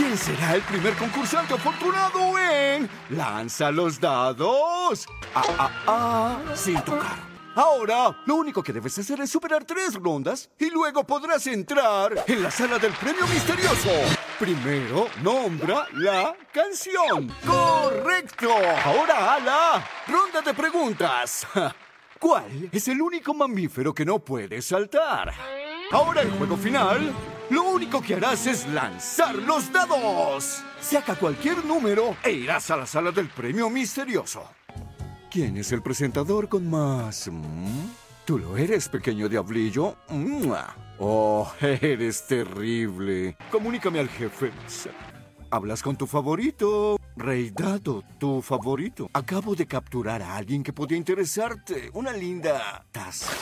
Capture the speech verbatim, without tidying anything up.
¿Quién será el primer concursante afortunado en Lanza los dados? Ah, ah, ah, sin tocar. Ahora, lo único que debes hacer es superar tres rondas y luego podrás entrar en la sala del premio misterioso. Primero, nombra la canción. ¡Correcto! Ahora a la ronda de preguntas. ¿Cuál es el único mamífero que no puede saltar? Ahora el juego final, lo único que harás es lanzar los dados. Saca cualquier número e irás a la sala del premio misterioso. ¿Quién es el presentador con más? ¿Mm? ¿Tú lo eres, pequeño diablillo? ¡Mua! Oh, eres terrible. Comunícame al jefe. ¿Hablas con tu favorito? Rey Dado, tu favorito. Acabo de capturar a alguien que podría interesarte. Una linda taza.